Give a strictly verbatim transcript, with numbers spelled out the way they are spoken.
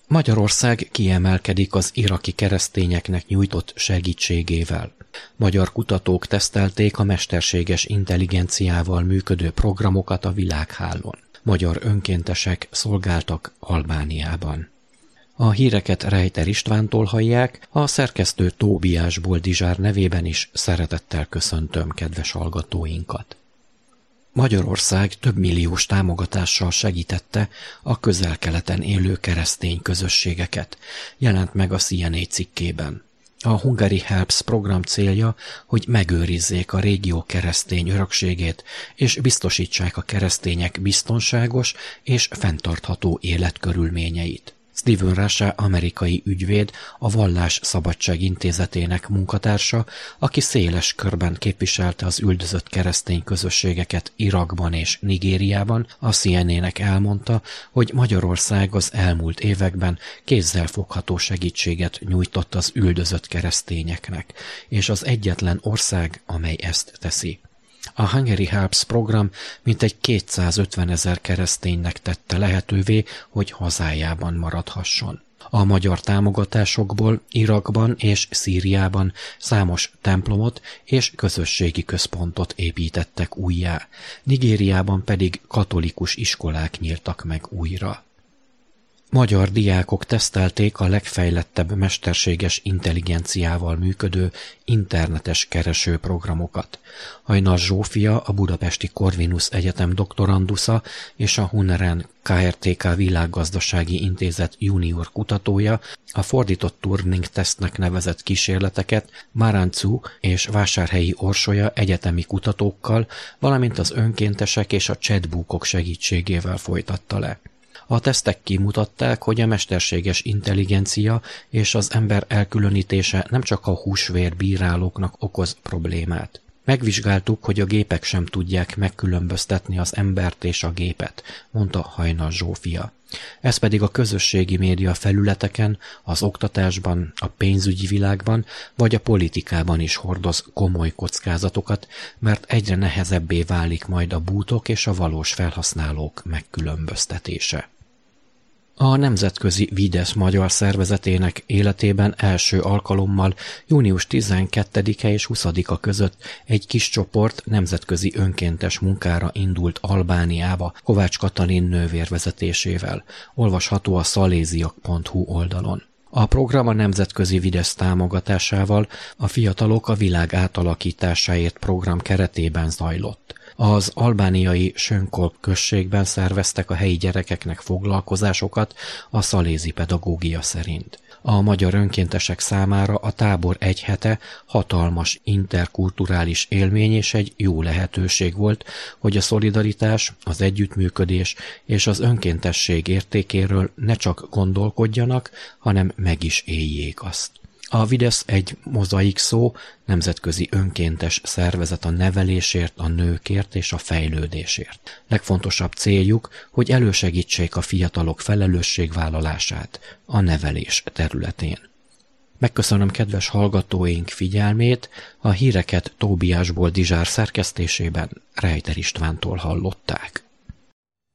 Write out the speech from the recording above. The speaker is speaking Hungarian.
Magyarország kiemelkedik az iraki keresztényeknek nyújtott segítségével. Magyar kutatók tesztelték a mesterséges intelligenciával működő programokat a világhálón. Magyar önkéntesek szolgáltak Albániában. A híreket Rejter Istvántól hallják, a szerkesztő Tóbiás Boldizsár nevében is szeretettel köszöntöm kedves hallgatóinkat. Magyarország több milliós támogatással segítette a közel-keleten élő keresztény közösségeket, jelent meg a C N A cikkében. A Hungary Helps program célja, hogy megőrizzék a régió keresztény örökségét, és biztosítsák a keresztények biztonságos és fenntartható életkörülményeit. Steven Rasha amerikai ügyvéd, a Vallás Szabadság Intézetének munkatársa, aki széles körben képviselte az üldözött keresztény közösségeket Irakban és Nigériában, a C N A-nek elmondta, hogy Magyarország az elmúlt években kézzelfogható segítséget nyújtott az üldözött keresztényeknek, és az egyetlen ország, amely ezt teszi. A Hungary Helps program mintegy kétszázötvenezer kereszténynek tette lehetővé, hogy hazájában maradhasson. A magyar támogatásokból Irakban és Szíriában számos templomot és közösségi központot építettek újjá, Nigériában pedig katolikus iskolák nyíltak meg újra. Magyar diákok tesztelték a legfejlettebb mesterséges intelligenciával működő internetes keresőprogramokat. Hajnal Zsófia, a Budapesti Corvinus Egyetem doktorandusza és a Huneren K R T K Világgazdasági Intézet junior kutatója a fordított Turing-tesztnek nevezett kísérleteket Máránczú és Vásárhelyi Orsolya egyetemi kutatókkal, valamint az önkéntesek és a chatbookok segítségével folytatta le. A tesztek kimutatták, hogy a mesterséges intelligencia és az ember elkülönítése nem csak a húsvérbírálóknak okoz problémát. Megvizsgáltuk, hogy a gépek sem tudják megkülönböztetni az embert és a gépet, mondta Hajnal Zsófia. Ez pedig a közösségi média felületeken, az oktatásban, a pénzügyi világban vagy a politikában is hordoz komoly kockázatokat, mert egyre nehezebbé válik majd a bútok és a valós felhasználók megkülönböztetése. A Nemzetközi Videsz magyar szervezetének életében első alkalommal június tizenkettedike és huszadika között egy kis csoport nemzetközi önkéntes munkára indult Albániába Kovács Katalin nővér vezetésével, olvasható a szaléziak pont hu oldalon. A program a Nemzetközi Videsz támogatásával a Fiatalok a világ átalakításáért program keretében zajlott. Az albániai Sönkolp községben szerveztek a helyi gyerekeknek foglalkozásokat a szalézi pedagógia szerint. A magyar önkéntesek számára a tábor egy hete hatalmas interkulturális élmény és egy jó lehetőség volt, hogy a szolidaritás, az együttműködés és az önkéntesség értékéről ne csak gondolkodjanak, hanem meg is éljék azt. A Videsz egy mozaik szó, nemzetközi önkéntes szervezet a nevelésért, a nőkért és a fejlődésért. Legfontosabb céljuk, hogy elősegítsék a fiatalok felelősségvállalását a nevelés területén. Megköszönöm kedves hallgatóink figyelmét, a híreket Tóbiás Boldizsár szerkesztésében Rejter Istvántól hallották.